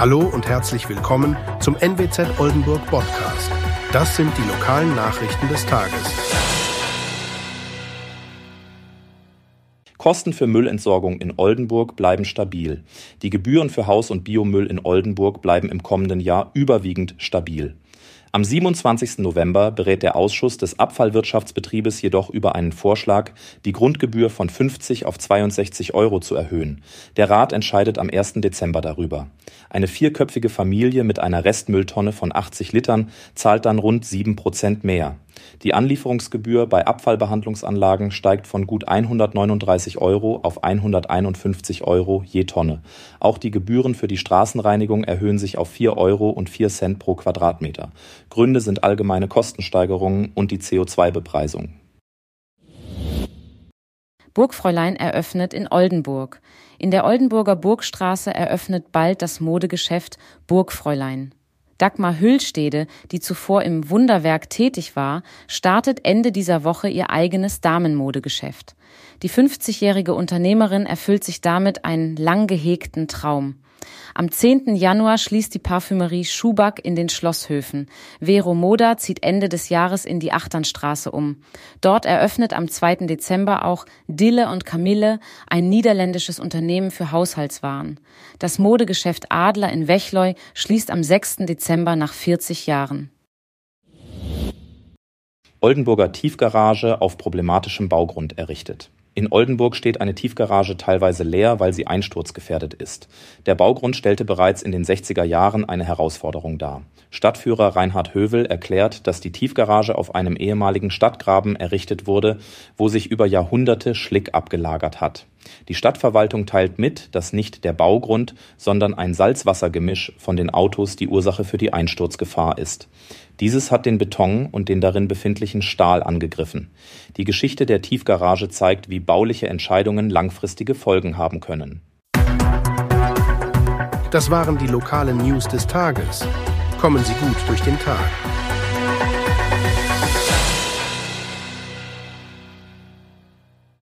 Hallo und herzlich willkommen zum NWZ Oldenburg Podcast. Das sind die lokalen Nachrichten des Tages. Kosten für Müllentsorgung in Oldenburg bleiben stabil. Die Gebühren für Haus- und Biomüll in Oldenburg bleiben im kommenden Jahr überwiegend stabil. Am 27. November berät der Ausschuss des Abfallwirtschaftsbetriebes jedoch über einen Vorschlag, die Grundgebühr von 50 auf 62 € zu erhöhen. Der Rat entscheidet am 1. Dezember darüber. Eine vierköpfige Familie mit einer Restmülltonne von 80 Litern zahlt dann rund 7% mehr. Die Anlieferungsgebühr bei Abfallbehandlungsanlagen steigt von gut 139 € auf 151 € je Tonne. Auch die Gebühren für die Straßenreinigung erhöhen sich auf 4,04 € pro Quadratmeter. Gründe sind allgemeine Kostensteigerungen und die CO2-Bepreisung. Burgfräulein eröffnet in Oldenburg. In der Oldenburger Burgstraße eröffnet bald das Modegeschäft Burgfräulein. Dagmar Hüllstede, die zuvor im Wunderwerk tätig war, startet Ende dieser Woche ihr eigenes Damenmodegeschäft. Die 50-jährige Unternehmerin erfüllt sich damit einen lang gehegten Traum. Am 10. Januar schließt die Parfümerie Schuback in den Schlosshöfen. Vero Moda zieht Ende des Jahres in die Achternstraße um. Dort eröffnet am 2. Dezember auch Dille und Camille, ein niederländisches Unternehmen für Haushaltswaren. Das Modegeschäft Adler in Wechleu schließt am 6. Dezember nach 40 Jahren. Oldenburger Tiefgarage auf problematischem Baugrund errichtet. In Oldenburg steht eine Tiefgarage teilweise leer, weil sie einsturzgefährdet ist. Der Baugrund stellte bereits in den 60er Jahren eine Herausforderung dar. Stadtführer Reinhard Hövel erklärt, dass die Tiefgarage auf einem ehemaligen Stadtgraben errichtet wurde, wo sich über Jahrhunderte Schlick abgelagert hat. Die Stadtverwaltung teilt mit, dass nicht der Baugrund, sondern ein Salzwassergemisch von den Autos die Ursache für die Einsturzgefahr ist. Dieses hat den Beton und den darin befindlichen Stahl angegriffen. Die Geschichte der Tiefgarage zeigt, wie bauliche Entscheidungen langfristige Folgen haben können. Das waren die lokalen News des Tages. Kommen Sie gut durch den Tag.